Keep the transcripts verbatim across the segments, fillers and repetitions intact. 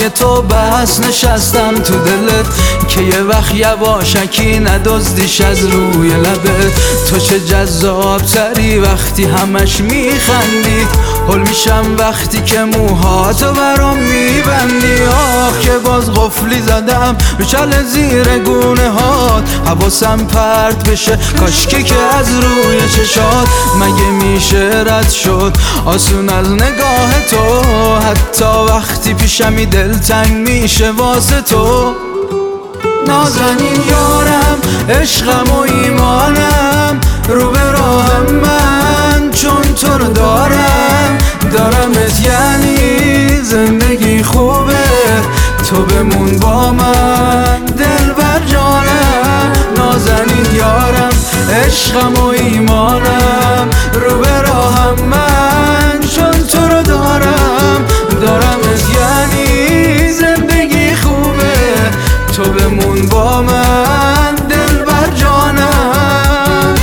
پای تو بس نشستم تو دلت که یه وقت یواشکی ندزدیش از روی لبت. تو چه جذاب تری وقتی همش میخندی، هل میشم وقتی که موهاتو برام میبندی. آخ که باز قفلی زدم رو چل زیر گونه هات، حواسم پرت بشه کاشکی که از روی چشات. مگه میشه رد شد آسون از نگاه تو، حتی وقتی پیشمی دلتنگ میشه واسه تو. نازنین یارم عشقم و ایمانم، رو به راهم من چون تو رو دارم. دارمت یعنی زندگی خوبه، تو بمون با من دل بر جانم. نازنین یارم عشقم و ایمانم، رو به راهم من چون تو رو دارم. دارمت یعنی زندگی خوبه، تو بمون با من دل بر جانم.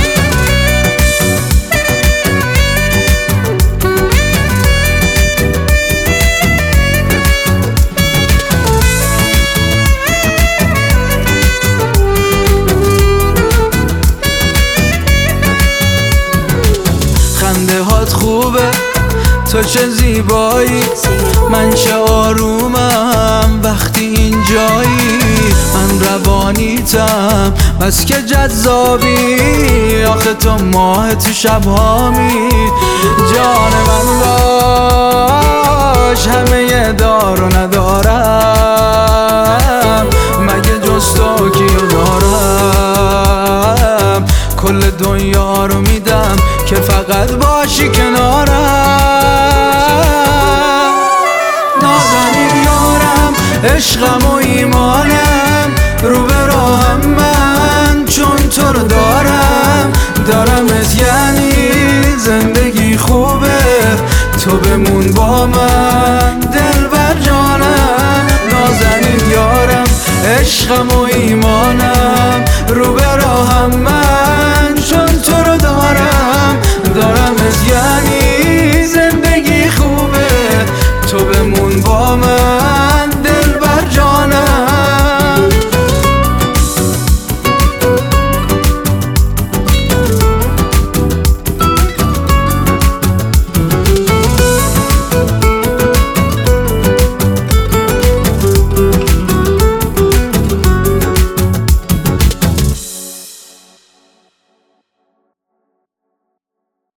خنده هات خوبه، تو چه زیبایی، من چه آرومم وقتی اینجایی. من روانیتم بس که جذابی، آخه تو ماه تو شبهامی. جان من باش همه دار و ندارم، مگه جز تو کیو دارم. کل دنیا رو میدم که فقط باشی کنارم. نازنین یارم عشقم و ایمانم، رو به راهم من چون تو رو دارم. دارمت یعنی زندگی خوبه، تو بمون با من دل بر جانم. نازنین یارم عشقم و ایمانم، رو به راهم من چون تو رو دارم. دارمت یعنی